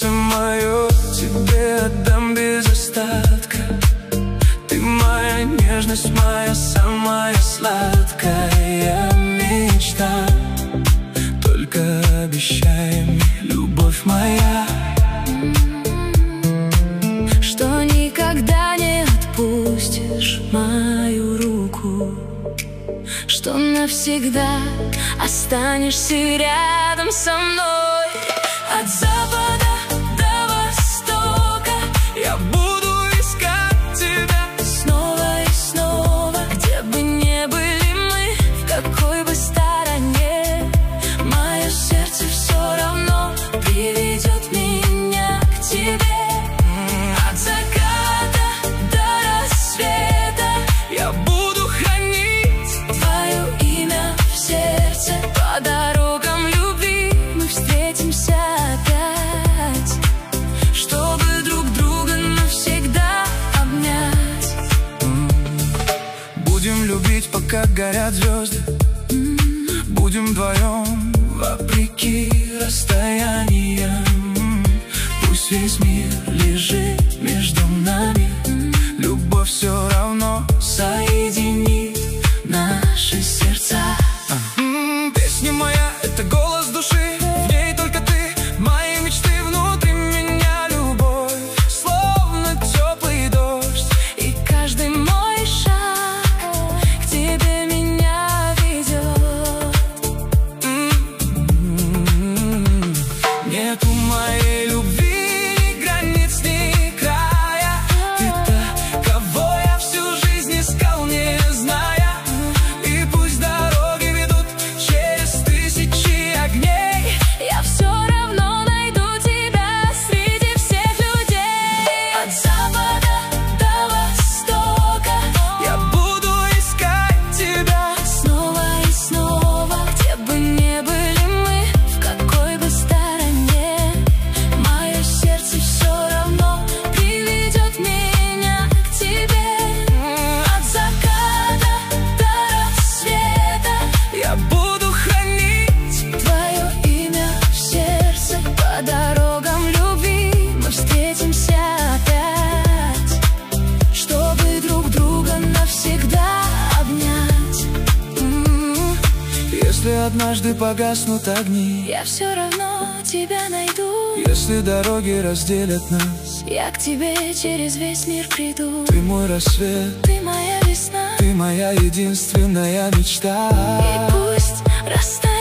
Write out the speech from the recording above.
сердце мое тебе отдам без остатка. Ты моя нежность, моя самая сладкая мечта. Только обещай мне, любовь моя, что никогда не отпустишь мою руку, что навсегда останешься рядом со мной. От запада до востока я буду искать тебя снова и снова. Где бы ни были мы, в какой бы стороне, мое сердце все равно приведет меня к тебе. От заката до рассвета я буду хранить твое имя в сердце. По дорогам любви мы встретимся опять, чтобы друг друга навсегда обнять. будем любить, пока горят звезды. Будем вдвоем, вопреки расстояниям. Пусть весь мир лежит между нами, любовь все равно соединит наши сердца. Песня моя — это голос души, в ней только ты, мои мечты, внутри меня любовь, словно теплый дождь. И каждый мой шаг к тебе меня ведет. Нету моей любви ни границ, ни края. Ты та, кого я всю жизнь искал, не зная. И пусть дороги ведут через тысячи огней, Я все равно найду тебя среди всех людей. От запада до востока я буду искать тебя снова и снова. Где бы ни были мы, в какой бы стороне, мое сердце все равно приведет меня к тебе. От заката до рассвета я буду хранить. твое имя в сердце. По дорогам любви мы встретимся опять, чтобы друг друга навсегда обнять. Если однажды погаснут огни, Я все равно тебя найду. если дороги разделят нас, Я к тебе через весь мир приду. ты мой рассвет, Ты моя весна. ты моя единственная мечта. И пусть расстояние